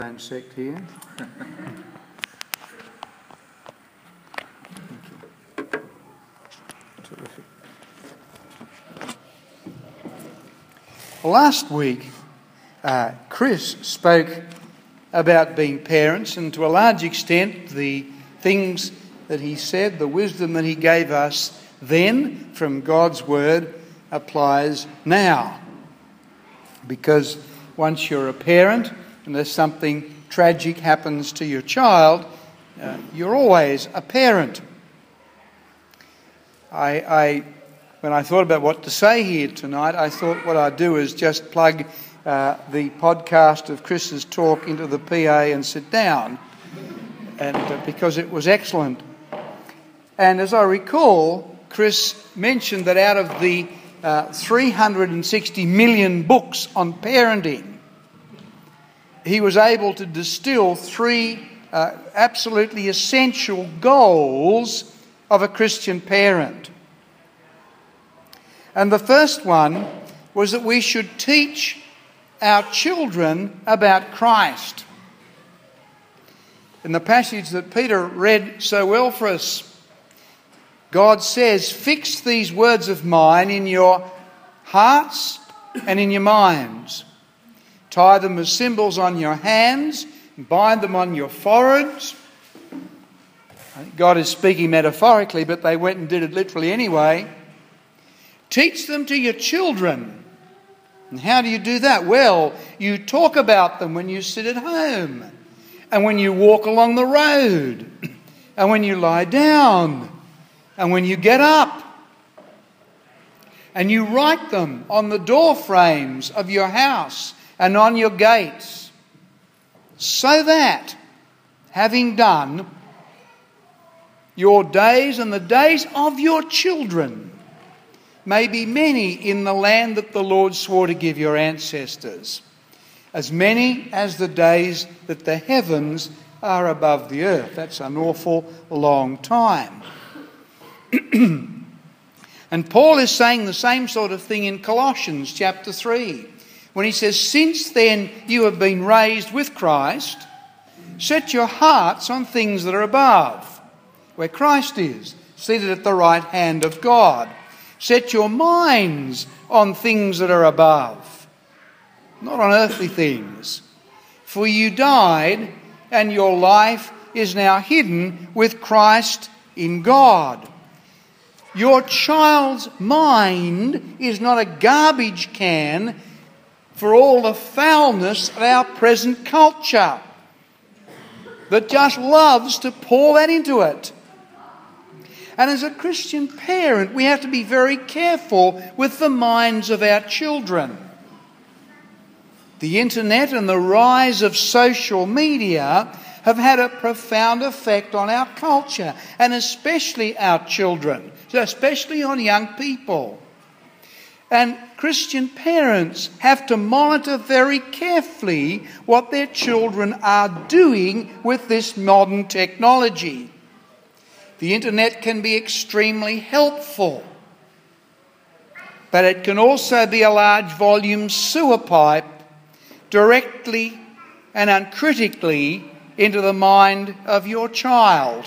Sect here. Terrific. Last week, Chris spoke about being parents, and to a large extent, the things that he said, the wisdom that he gave us then from God's Word applies now. Because once you're a parent, unless something tragic happens to your child, you're always a parent. When I thought about what to say here tonight, I thought what I'd do is just plug the podcast of Chris's talk into the PA and sit down, and because it was excellent. And as I recall, Chris mentioned that out of the 360 million books on parenting, he was able to distill three absolutely essential goals of a Christian parent. And the first one was that we should teach our children about Christ. In the passage that Peter read so well for us, God says, "Fix these words of mine in your hearts and in your minds. Tie them as symbols on your hands, and bind them on your foreheads." I think God is speaking metaphorically, but they went and did it literally anyway. "Teach them to your children." And how do you do that? Well, you talk about them when you sit at home, and when you walk along the road, and when you lie down, and when you get up. And you write them on the door frames of your house and on your gates, so that, having done, your days and the days of your children may be many in the land that the Lord swore to give your ancestors, as many as the days that the heavens are above the earth. That's an awful long time. And Paul is saying the same sort of thing in Colossians chapter 3, when he says, "Since then you have been raised with Christ, set your hearts on things that are above, where Christ is, seated at the right hand of God. Set your minds on things that are above, not on earthly things. For you died, and your life is now hidden with Christ in God." Your child's mind is not a garbage can for all the foulness of our present culture that just loves to pour that into it. And as a Christian parent, we have to be very careful with the minds of our children. The internet and the rise of social media have had a profound effect on our culture, and especially our children, especially on young people. And Christian parents have to monitor very carefully what their children are doing with this modern technology. The internet can be extremely helpful, but it can also be a large volume sewer pipe directly and uncritically into the mind of your child.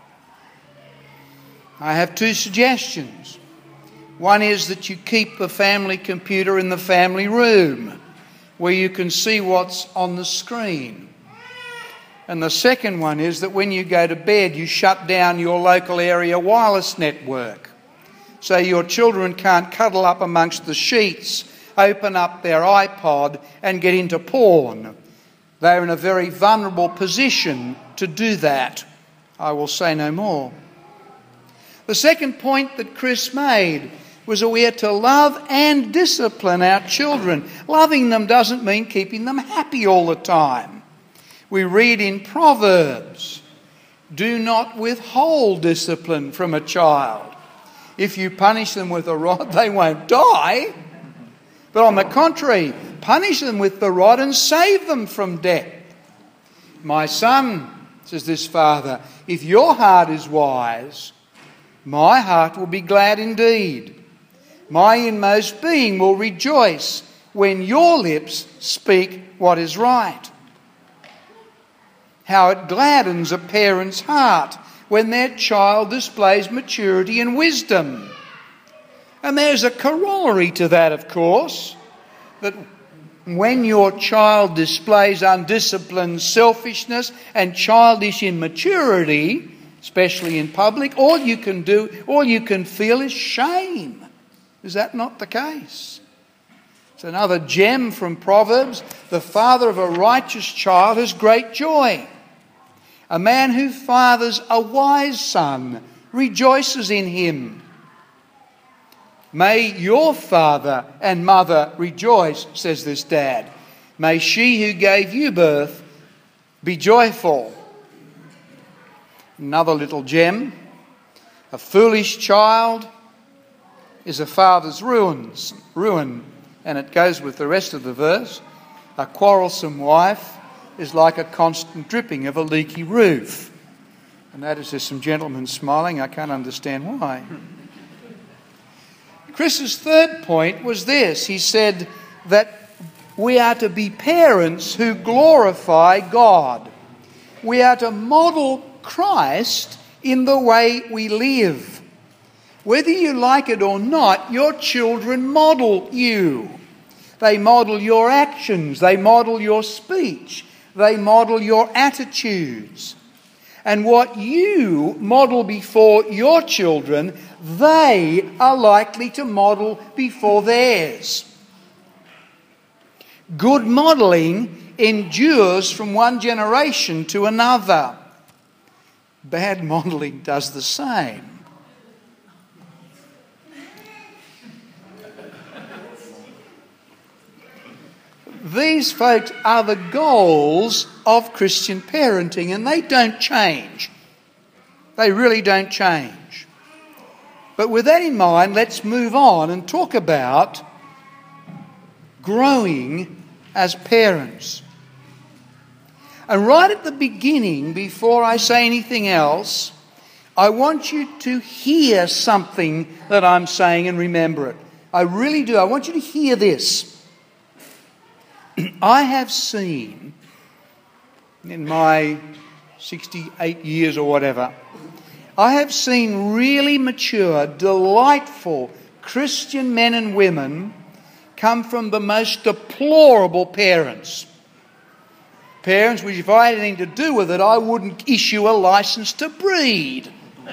I have two suggestions. One is that you keep the family computer in the family room, where you can see what's on the screen. And the second one is that when you go to bed, you shut down your local area wireless network, so your children can't cuddle up amongst the sheets, open up their iPod and get into porn. They're in a very vulnerable position to do that. I will say no more. The second point that Chris made was that we are to love and discipline our children. Loving them doesn't mean keeping them happy all the time. We read in Proverbs, "Do not withhold discipline from a child. If you punish them with a rod, they won't die. But on the contrary, punish them with the rod and save them from death. My son," says this father, "if your heart is wise, my heart will be glad indeed. My inmost being will rejoice when your lips speak what is right." how it gladdens a parent's heart when their child displays maturity and wisdom. And there's a corollary to that, of course, that when your child displays undisciplined selfishness and childish immaturity, especially in public, all you can feel is shame. Is that not the case? It's another gem from Proverbs. The father of a righteous child has great joy. A man who fathers a wise son rejoices in him. May your father and mother rejoice, says this dad. May she who gave you birth be joyful. Another little gem. A foolish child is a father's ruin. And it goes with the rest of the verse. A quarrelsome wife is like a constant dripping of a leaky roof. And notice there's some gentlemen smiling. I can't understand why. Chris's third point was this. He said that we are to be parents who glorify God. We are to model Christ in the way we live. Whether you like it or not, your children model you. They model your actions. They model your speech. They model your attitudes. And what you model before your children, they are likely to model before theirs. Good modelling endures from one generation to another. Bad modelling does the same. These folks are the goals of Christian parenting, and they don't change. They really don't change. But with that in mind, let's move on and talk about growing as parents. And right at the beginning, before I say anything else, I want you to hear something that I'm saying and remember it. I really do. I want you to hear this. I have seen, in my 68 years or whatever, I have seen really mature, delightful Christian men and women come from the most deplorable parents. Parents which, if I had anything to do with it, I wouldn't issue a license to breed.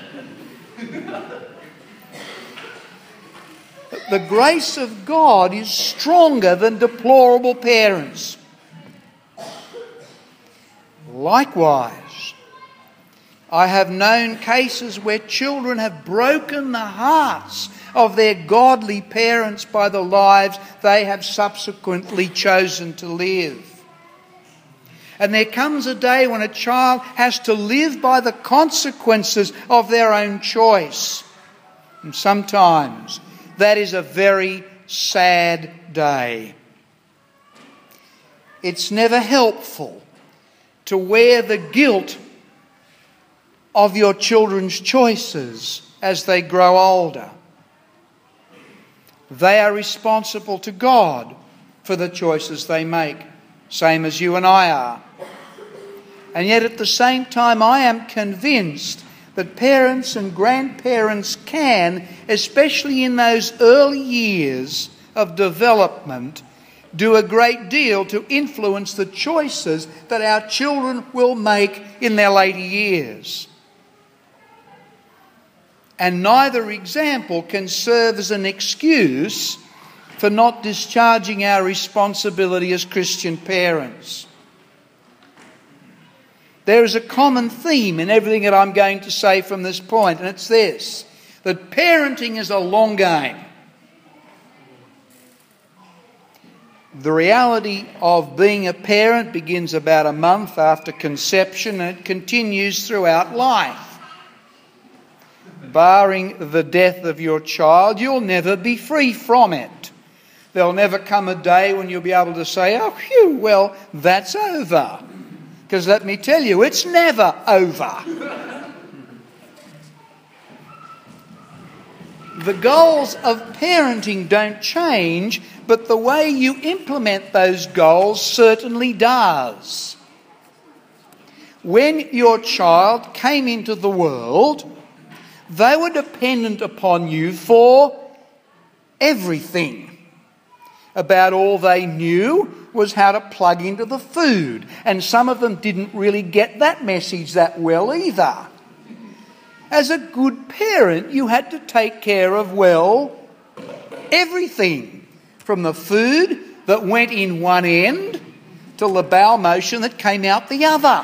The grace of God is stronger than deplorable parents. Likewise, I have known cases where children have broken the hearts of their godly parents by the lives they have subsequently chosen to live. And there comes a day when a child has to live by the consequences of their own choice. And sometimes that is a very sad day. It's never helpful to wear the guilt of your children's choices as they grow older. They are responsible to God for the choices they make, same as you and I are. And yet at the same time, I am convinced that parents and grandparents can, especially in those early years of development, do a great deal to influence the choices that our children will make in their later years. And neither example can serve as an excuse for not discharging our responsibility as Christian parents. There is a common theme in everything that I'm going to say from this point, and it's this: that parenting is a long game. The reality of being a parent begins about a month after conception and it continues throughout life. Barring the death of your child, you'll never be free from it. There'll never come a day when you'll be able to say, oh, phew, well, that's over. Because let me tell you, it's never over. The goals of parenting don't change, but the way you implement those goals certainly does. when your child came into the world, they were dependent upon you for everything. About all they knew was how to plug into the food. And some of them didn't really get that message that well either. As a good parent, you had to take care of, well, everything. From the food that went in one end to the bowel motion that came out the other.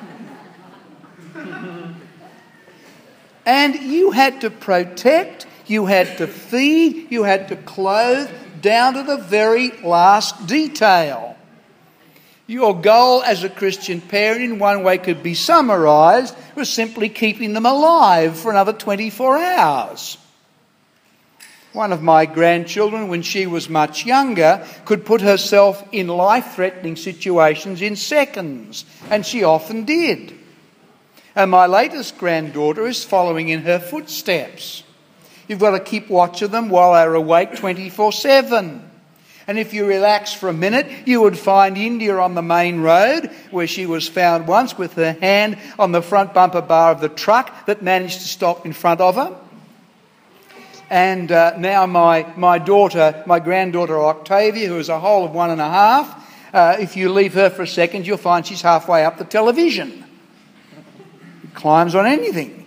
And you had to protect, you had to feed, you had to clothe, down to the very last detail. Your goal as a Christian parent in one way could be summarised was simply keeping them alive for another 24 hours. One of my grandchildren, when she was much younger, could put herself in life-threatening situations in seconds, and she often did. And my latest granddaughter is following in her footsteps. You've got to keep watch of them while they're awake 24/7. And if you relax for a minute, you would find India on the main road, where she was found once with her hand on the front bumper bar of the truck that managed to stop in front of her. And now my granddaughter Octavia, who is a whole of 1.5, if you leave her for a second, you'll find she's halfway up the television. Climbs on anything.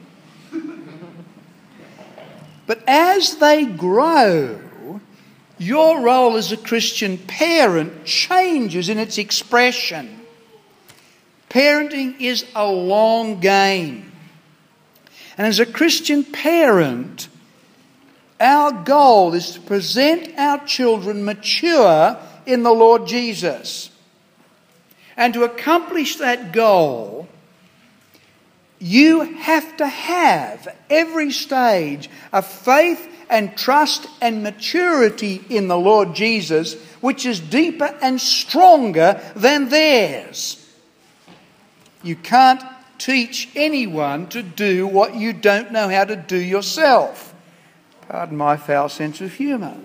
But as they grow, your role as a Christian parent changes in its expression. Parenting is a long game. And as a Christian parent, our goal is to present our children mature in the Lord Jesus. And to accomplish that goal, you have to have every stage of faith and trust and maturity in the Lord Jesus, which is deeper and stronger than theirs. You can't teach anyone to do what you don't know how to do yourself. Pardon my foul sense of humour.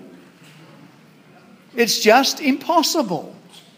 It's just impossible.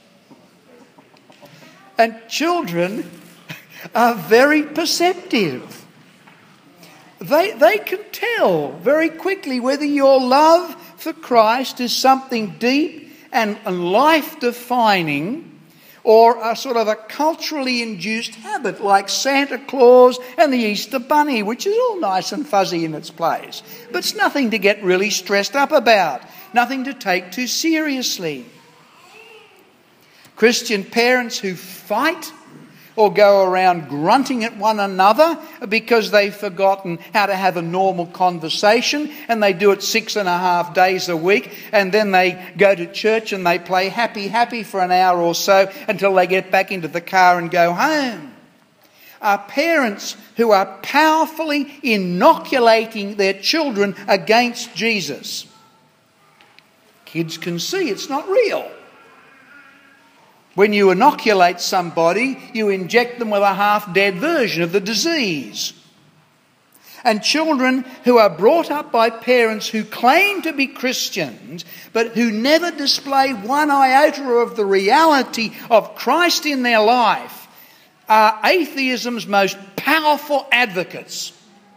And children are very perceptive. They can tell very quickly whether your love for Christ is something deep and life-defining, or a sort of a culturally induced habit like Santa Claus and the Easter Bunny, which is all nice and fuzzy in its place. But it's nothing to get really stressed up about, nothing to take too seriously. Christian parents who fight or go around grunting at one another because they've forgotten how to have a normal conversation, and they do it 6.5 days a week, and then they go to church and they play happy happy for an hour or so until they get back into the car and go home, are parents who are powerfully inoculating their children against Jesus. Kids can see it's not real. When you inoculate somebody, you inject them with a half-dead version of the disease. And children who are brought up by parents who claim to be Christians, but who never display one iota of the reality of Christ in their life, are atheism's most powerful advocates.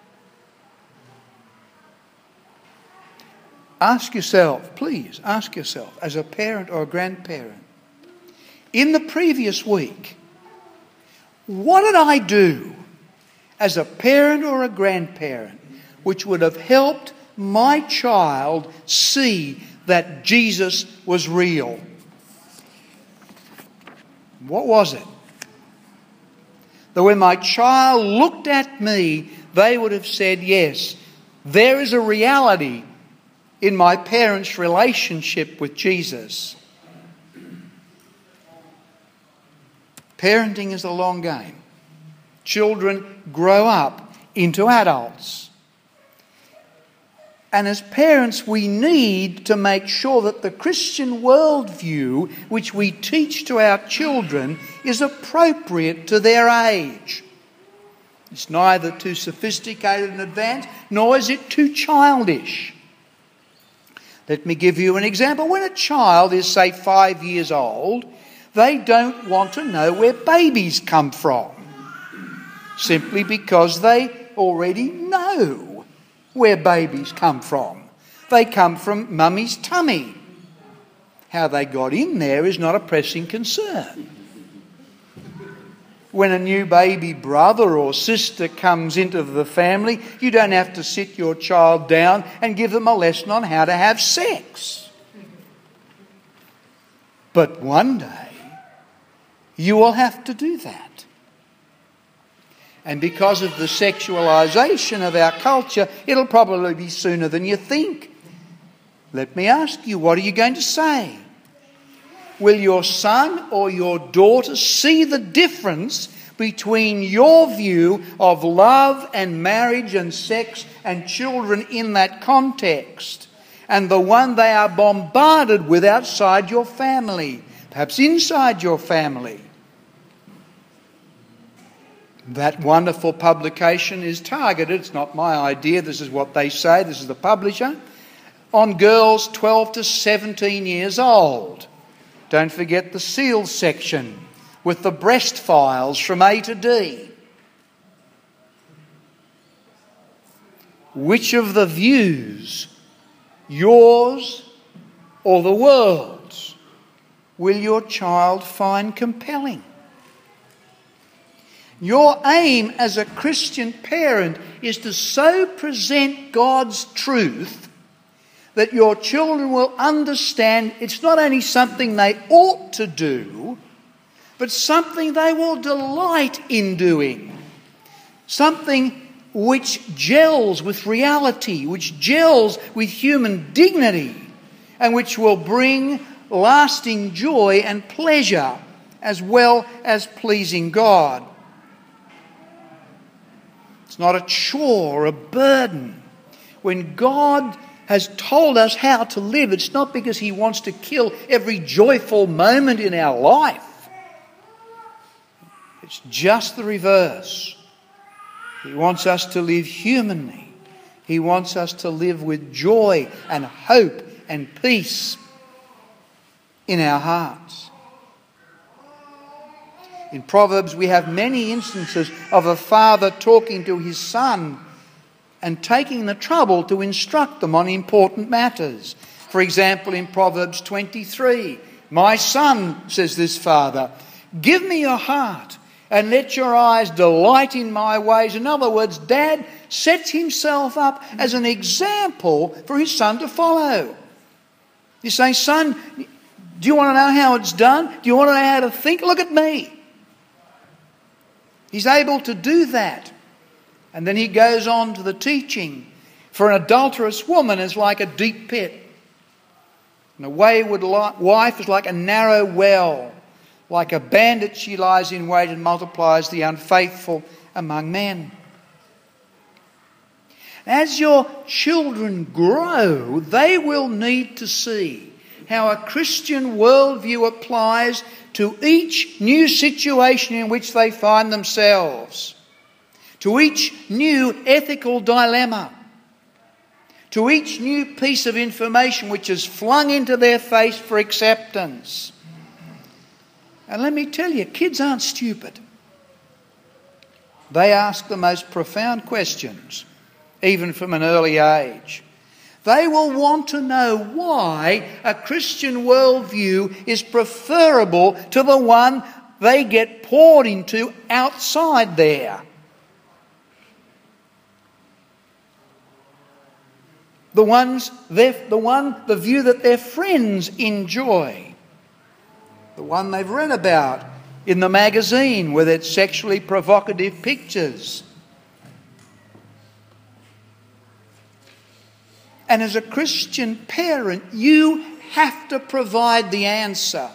Ask yourself, please, ask yourself, as a parent or a grandparent, in the previous week, what did I do as a parent or a grandparent which would have helped my child see that Jesus was real? What was it? That when my child looked at me, they would have said, yes, there is a reality in my parents' relationship with Jesus. Parenting is a long game. Children grow up into adults. And as parents, we need to make sure that the Christian worldview which we teach to our children is appropriate to their age. It's neither too sophisticated and advanced, nor is it too childish. Let me give you an example. When a child is, say, 5 years old, they don't want to know where babies come from. simply because they already know where babies come from. They come from mummy's tummy. How they got in there is not a pressing concern. When a new baby brother or sister comes into the family, you don't have to sit your child down and give them a lesson on how to have sex. But one day, you will have to do that. And because of the sexualisation of our culture, it'll probably be sooner than you think. Let me ask you, what are you going to say? Will your son or your daughter see the difference between your view of love and marriage and sex and children in that context and the one they are bombarded with outside your family, perhaps inside your family? That wonderful publication is targeted, it's not my idea, this is what they say, this is the publisher, on girls 12 to 17 years old. Don't forget the SEAL section with the breast files from A to D. Which of the views, yours or the world's, will your child find compelling? Your aim as a Christian parent is to so present God's truth that your children will understand it's not only something they ought to do, but something they will delight in doing. Something which gels with reality, which gels with human dignity, and which will bring lasting joy and pleasure as well as pleasing God. It's not a chore or a burden. When God has told us how to live, it's not because He wants to kill every joyful moment in our life. It's just the reverse. He wants us to live humanly. He wants us to live with joy and hope and peace in our hearts. In Proverbs, we have many instances of a father talking to his son and taking the trouble to instruct them on important matters. For example, in Proverbs 23, "My son," says this father, "give me your heart and let your eyes delight in my ways." In other words, Dad sets himself up as an example for his son to follow. He's saying, "Son, do you want to know how it's done? Do you want to know how to think? Look at me." He's able to do that. And then he goes on to the teaching. For an adulterous woman is like a deep pit, and a wayward wife is like a narrow well. Like a bandit she lies in wait and multiplies the unfaithful among men. As your children grow, they will need to see how a Christian worldview applies to each new situation in which they find themselves, to each new ethical dilemma, to each new piece of information which is flung into their face for acceptance. And let me tell you, kids aren't stupid. They ask the most profound questions, even from an early age. They will want to know why a Christian worldview is preferable to the one they get poured into outside there. The view that their friends enjoy. The one they've read about in the magazine with its sexually provocative pictures. And as a Christian parent, you have to provide the answer.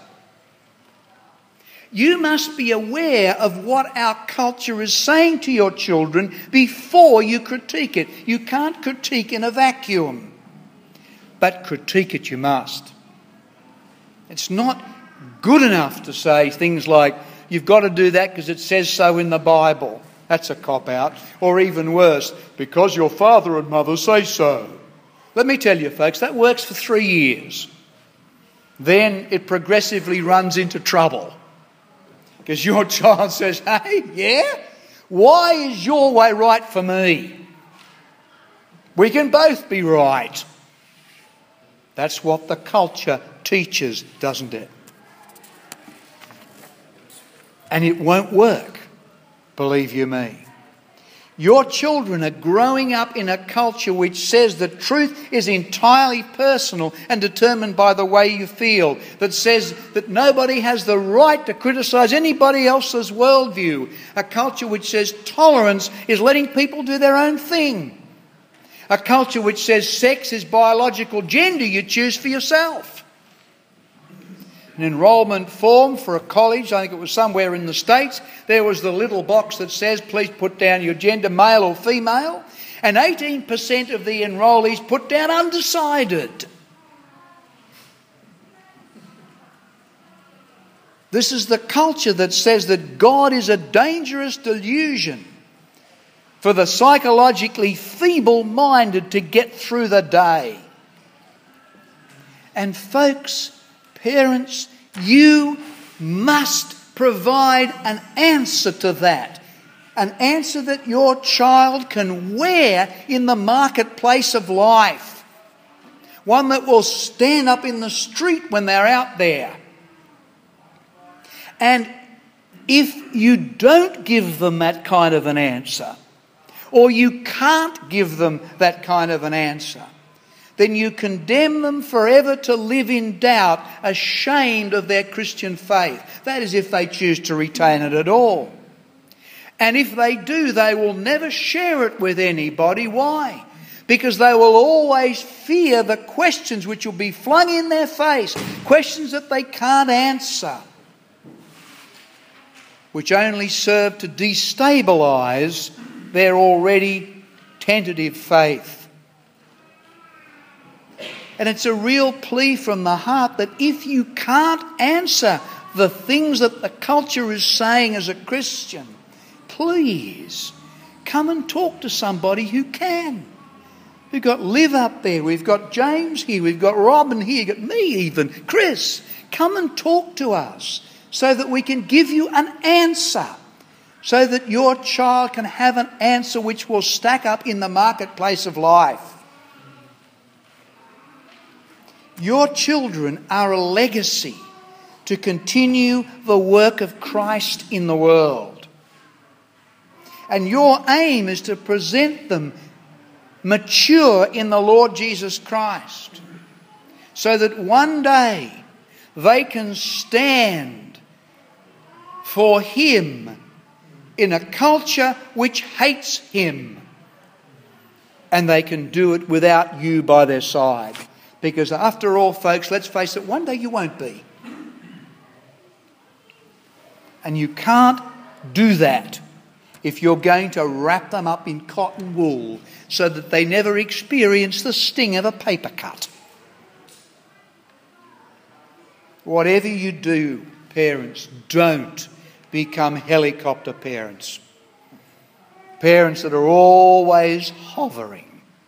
You must be aware of what our culture is saying to your children before you critique it. You can't critique in a vacuum, but critique it you must. It's not good enough to say things like, "You've got to do that because it says so in the Bible." That's a cop-out. Or even worse, "because your father and mother say so." Let me tell you, folks, that works for 3 years. Then it progressively runs into trouble. Because your child says, "Hey, yeah? Why is your way right for me? We can both be right. That's what the culture teaches, doesn't it? And it won't work, believe you me. Your children are growing up in a culture which says that truth is entirely personal and determined by the way you feel, that says that nobody has the right to criticise anybody else's worldview, a culture which says tolerance is letting people do their own thing, a culture which says sex is biological gender you choose for yourself. An enrolment form for a college, I think it was somewhere in the States, there was the little box that says, please put down your gender, male or female, and 18% of the enrollees put down undecided. This is the culture that says that God is a dangerous delusion for the psychologically feeble-minded to get through the day. And folks, parents, you must provide an answer to that. An answer that your child can wear in the marketplace of life. One that will stand up in the street when they're out there. And if you don't give them that kind of an answer, or you can't give them that kind of an answer, then you condemn them forever to live in doubt, ashamed of their Christian faith. That is if they choose to retain it at all. And if they do, they will never share it with anybody. Why? Because they will always fear the questions which will be flung in their face, questions that they can't answer, which only serve to destabilise their already tentative faith. And it's a real plea from the heart that if you can't answer the things that the culture is saying as a Christian, please come and talk to somebody who can. We've got Liv up there, we've got James here, we've got Robin here, we've got me even, Chris. Come and talk to us so that we can give you an answer, so that your child can have an answer which will stack up in the marketplace of life. Your children are a legacy to continue the work of Christ in the world. And your aim is to present them mature in the Lord Jesus Christ, so that one day they can stand for Him in a culture which hates Him. And they can do it without you by their side. Because after all, folks, let's face it, one day you won't be. And you can't do that if you're going to wrap them up in cotton wool so that they never experience the sting of a paper cut. Whatever you do, parents, don't become helicopter parents. Parents that are always hovering.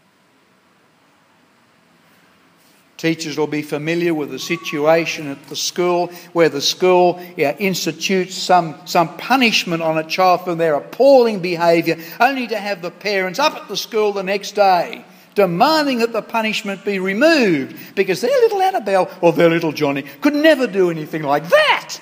Teachers will be familiar with the situation at the school where the school institutes some punishment on a child for their appalling behaviour, only to have the parents up at the school the next day demanding that the punishment be removed because their little Annabelle or their little Johnny could never do anything like that.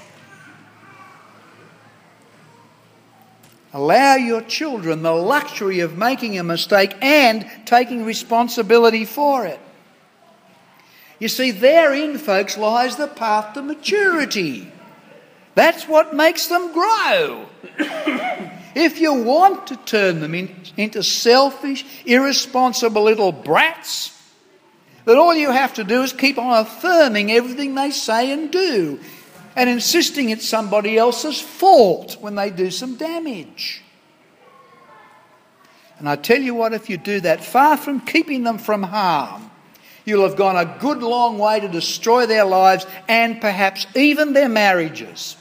Allow your children the luxury of making a mistake and taking responsibility for it. You see, therein, folks, lies the path to maturity. That's what makes them grow. If you want to turn them into selfish, irresponsible little brats, then all you have to do is keep on affirming everything they say and do and insisting it's somebody else's fault when they do some damage. And I tell you what, if you do that, far from keeping them from harm, you'll have gone a good long way to destroy their lives and perhaps even their marriages.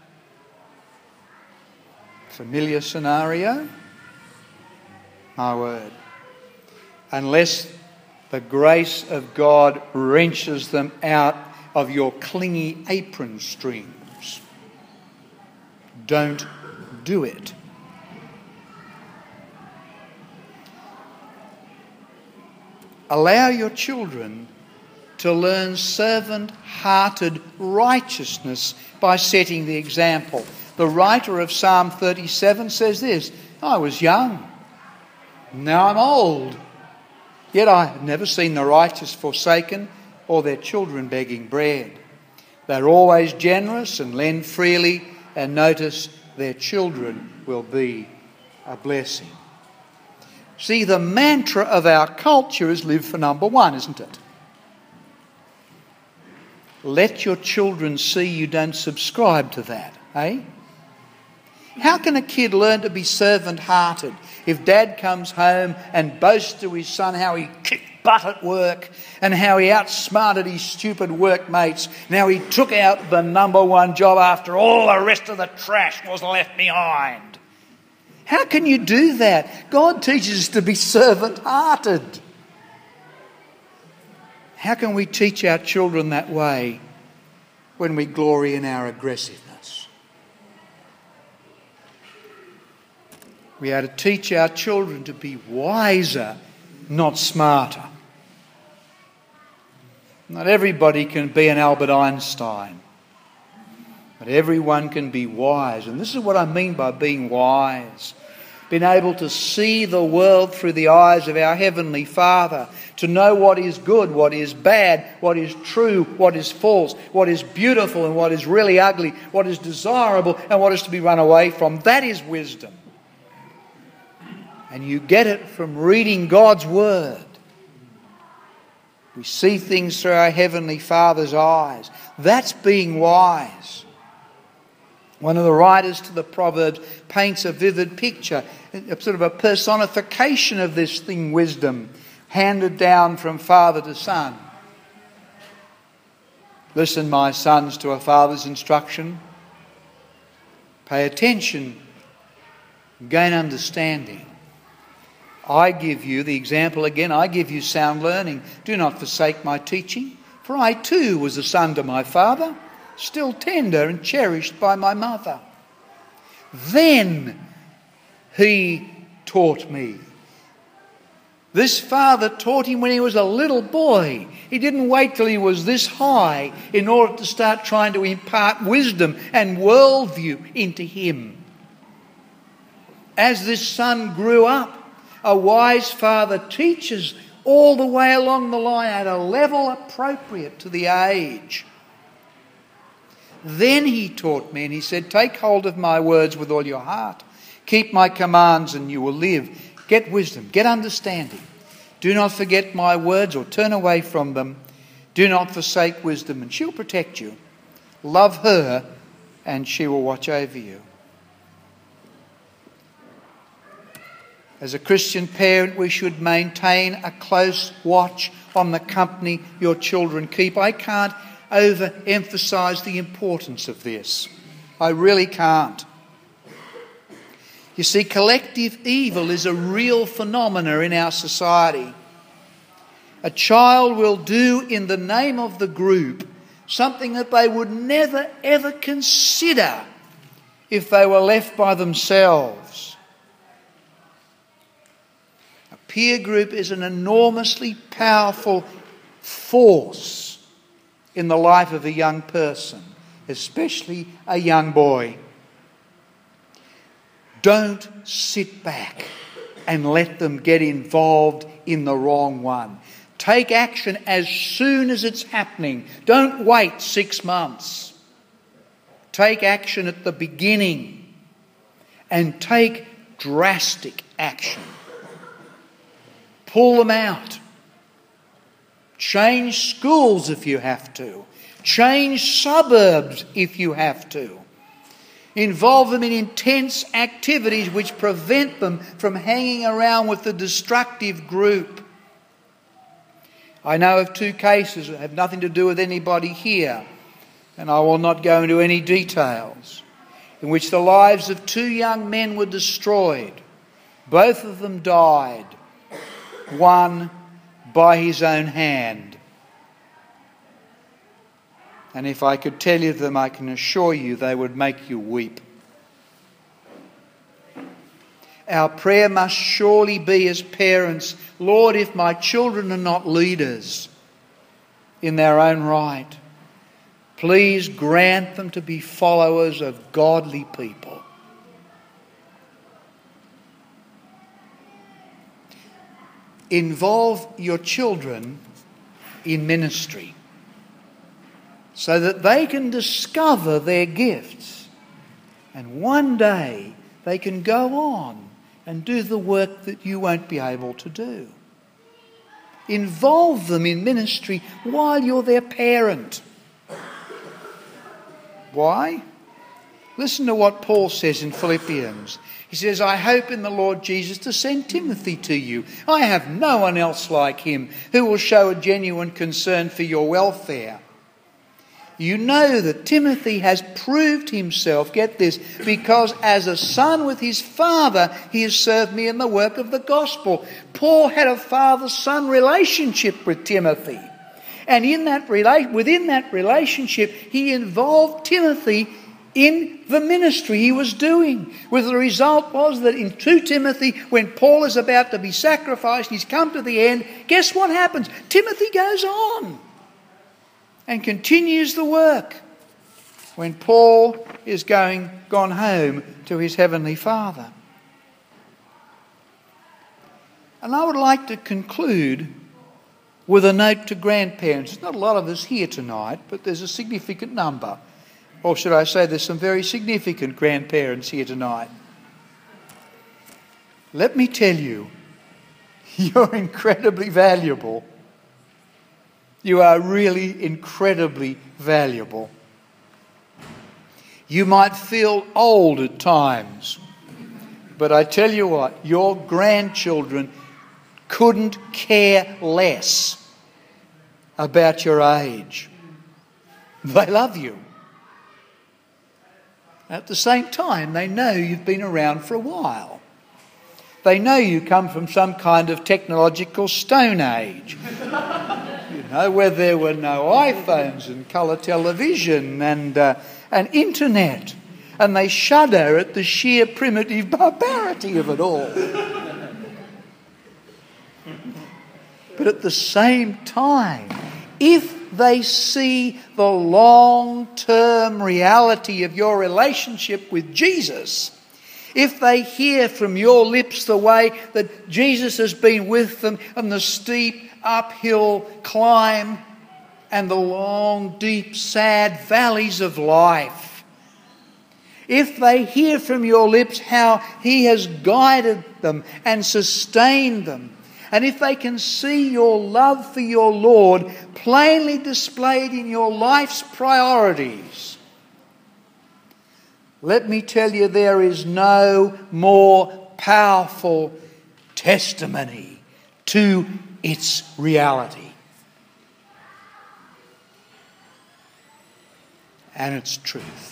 Familiar scenario? My word. Unless the grace of God wrenches them out of your clingy apron strings, don't do it. Allow your children to learn servant-hearted righteousness by setting the example. The writer of Psalm 37 says this, I was young, now I'm old, yet I have never seen the righteous forsaken or their children begging bread. They're always generous and lend freely, and notice their children will be a blessing. See, the mantra of our culture is live for number one, isn't it? Let your children see you don't subscribe to that, eh? How can a kid learn to be servant-hearted if dad comes home and boasts to his son how he kicked butt at work and how he outsmarted his stupid workmates and how he took out the number one job after all the rest of the trash was left behind? How can you do that? God teaches us to be servant-hearted. How can we teach our children that way when we glory in our aggressiveness? We are to teach our children to be wiser, not smarter. Not everybody can be an Albert Einstein, but everyone can be wise. And this is what I mean by being wise. Being able to see the world through the eyes of our Heavenly Father, to know what is good, what is bad, what is true, what is false, what is beautiful and what is really ugly, what is desirable and what is to be run away from. That is wisdom. And you get it from reading God's Word. We see things through our Heavenly Father's eyes. That's being wise. One of the writers to the Proverbs paints a vivid picture, a sort of a personification of this thing, wisdom, handed down from father to son. Listen, my sons, to a father's instruction. Pay attention, gain understanding. I give you, the example again, I give you sound learning. Do not forsake my teaching, for I too was a son to my father, still tender and cherished by my mother. Then he taught me. This father taught him when he was a little boy. He didn't wait till he was this high in order to start trying to impart wisdom and worldview into him. As this son grew up, a wise father teaches all the way along the line at a level appropriate to the age. Then he taught me, and he said, take hold of my words with all your heart. Keep my commands and you will live. Get wisdom, get understanding. Do not forget my words or turn away from them. Do not forsake wisdom, and she'll protect you. Love her and she will watch over you. As a Christian parent, we should maintain a close watch on the company your children keep. I can't overemphasise the importance of this. I really can't. You see, collective evil is a real phenomena in our society. A child will do in the name of the group something that they would never ever consider if they were left by themselves. A peer group is an enormously powerful force in the life of a young person, especially a young boy. Don't sit back and let them get involved in the wrong one. Take action as soon as it's happening. Don't wait 6 months. Take action at the beginning and take drastic action. Pull them out. Change schools if you have to. Change suburbs if you have to. Involve them in intense activities which prevent them from hanging around with the destructive group. I know of 2 cases that have nothing to do with anybody here, and I will not go into any details, in which the lives of 2 young men were destroyed. Both of them died, one by his own hand. And if I could tell you them, I can assure you they would make you weep. Our prayer must surely be as parents, Lord, if my children are not leaders in their own right, please grant them to be followers of godly people. Involve your children in ministry so that they can discover their gifts, and one day they can go on and do the work that you won't be able to do. Involve them in ministry while you're their parent. Why? Listen to what Paul says in Philippians. He says, I hope in the Lord Jesus to send Timothy to you. I have no one else like him who will show a genuine concern for your welfare. You know that Timothy has proved himself, get this, because as a son with his father, he has served me in the work of the gospel. Paul had a father-son relationship with Timothy. And within that relationship, he involved Timothy in the ministry he was doing. With the result was that in 2 Timothy, when Paul is about to be sacrificed, he's come to the end, guess what happens? Timothy goes on and continues the work when Paul is gone home to his heavenly Father. And I would like to conclude with a note to grandparents. There's not a lot of us here tonight, but there's a significant number. Or should I say there's some very significant grandparents here tonight. Let me tell you, you're incredibly valuable. You are really incredibly valuable. You might feel old at times, but I tell you what, your grandchildren couldn't care less about your age. They love you. At the same time, they know you've been around for a while. They know you come from some kind of technological stone age. Where there were no iPhones and colour television and internet. And they shudder at the sheer primitive barbarity of it all. But at the same time, if they see the long-term reality of your relationship with Jesus, if they hear from your lips the way that Jesus has been with them on the steep uphill climb and the long, deep, sad valleys of life, if they hear from your lips how He has guided them and sustained them, and if they can see your love for your Lord plainly displayed in your life's priorities, let me tell you, there is no more powerful testimony to its reality and its truth.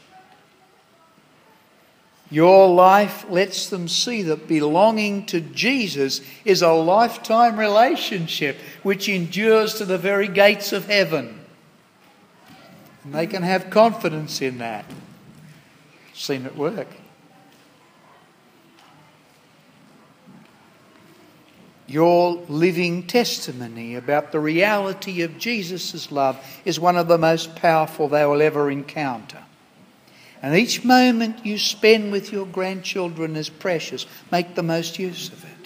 Your life lets them see that belonging to Jesus is a lifetime relationship which endures to the very gates of heaven. And they can have confidence in that. Seen it work. Your living testimony about the reality of Jesus' love is one of the most powerful they will ever encounter. And each moment you spend with your grandchildren is precious. Make the most use of it.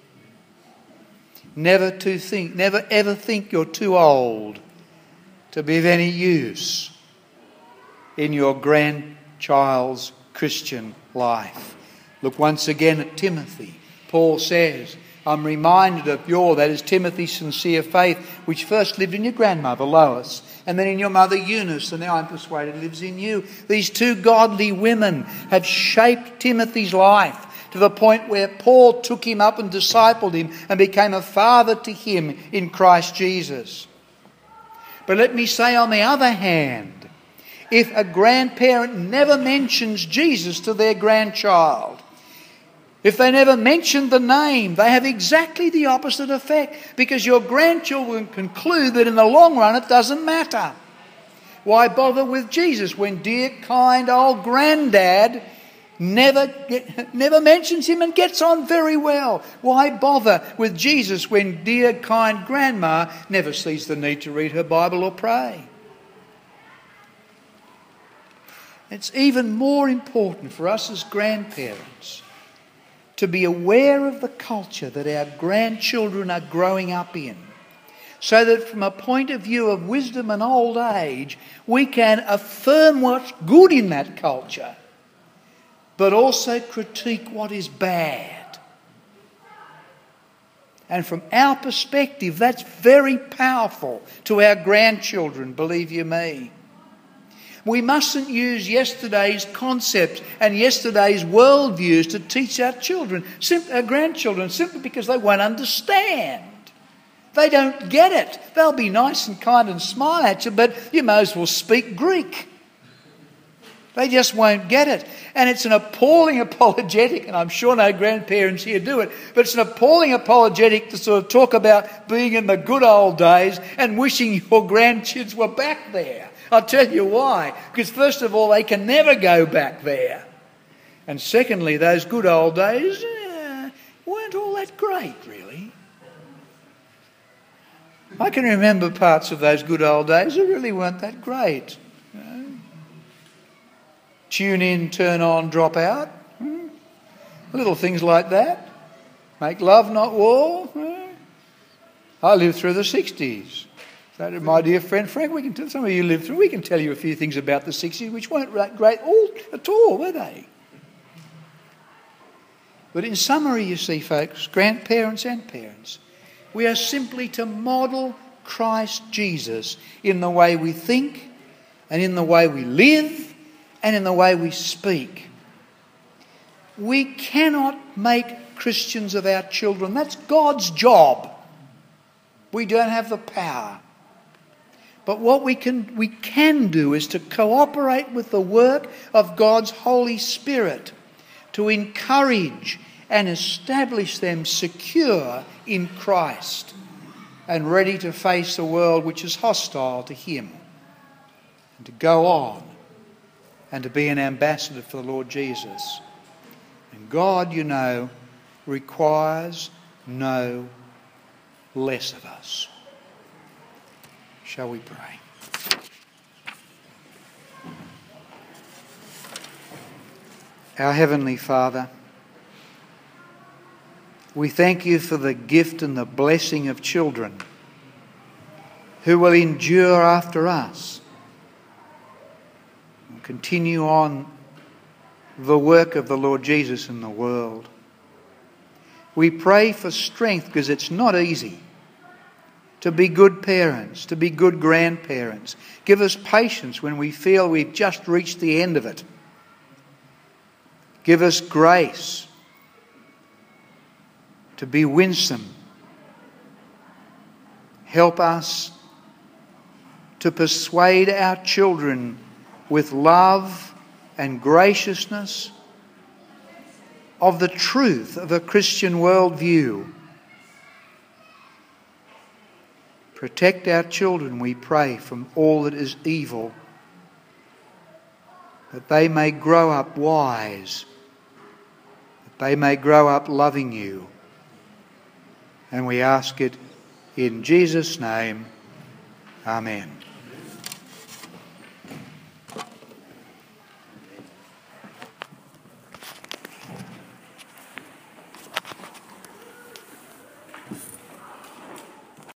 Never ever think you're too old to be of any use in your grandchild's Christian life. Look once again at Timothy. Paul says, I'm reminded of that is Timothy's sincere faith, which first lived in your grandmother, Lois, and then in your mother, Eunice, and now I'm persuaded lives in you. These two godly women have shaped Timothy's life to the point where Paul took him up and discipled him and became a father to him in Christ Jesus. But let me say, on the other hand, if a grandparent never mentions Jesus to their grandchild, if they never mention the name, they have exactly the opposite effect, because your grandchildren conclude that in the long run it doesn't matter. Why bother with Jesus when dear, kind old granddad never mentions him and gets on very well. Why bother with Jesus when dear, kind grandma never sees the need to read her Bible or pray? It's even more important for us as grandparents to be aware of the culture that our grandchildren are growing up in, so that from a point of view of wisdom and old age, we can affirm what's good in that culture, but also critique what is bad. And from our perspective, that's very powerful to our grandchildren, believe you me. We mustn't use yesterday's concepts and yesterday's worldviews to teach our grandchildren, simply because they won't understand. They don't get it. They'll be nice and kind and smile at you, but you may as well speak Greek. They just won't get it. And it's an appalling apologetic, and I'm sure no grandparents here do it, but it's an appalling apologetic to sort of talk about being in the good old days and wishing your grandkids were back there. I'll tell you why. Because first of all, they can never go back there. And secondly, those good old days weren't all that great, really. I can remember parts of those good old days that really weren't that great. You know? Tune in, turn on, drop out. Little things like that. Make love, not war. I lived through the 60s. So my dear friend Frank, some of you lived through, we can tell you a few things about the 60s which weren't great at all, were they? But in summary, you see, folks, grandparents and parents, we are simply to model Christ Jesus in the way we think and in the way we live and in the way we speak. We cannot make Christians of our children. That's God's job. We don't have the power. But what we can do is to cooperate with the work of God's Holy Spirit to encourage and establish them secure in Christ and ready to face a world which is hostile to Him, and to go on and to be an ambassador for the Lord Jesus. And God, you know, requires no less of us. Shall we pray? Our Heavenly Father, we thank you for the gift and the blessing of children who will endure after us and continue on the work of the Lord Jesus in the world. We pray for strength, because it's not easy to be good parents, to be good grandparents. Give us patience when we feel we've just reached the end of it. Give us grace to be winsome. Help us to persuade our children with love and graciousness of the truth of a Christian worldview. Protect our children, we pray, from all that is evil, that they may grow up wise, that they may grow up loving you. And we ask it in Jesus' name. Amen.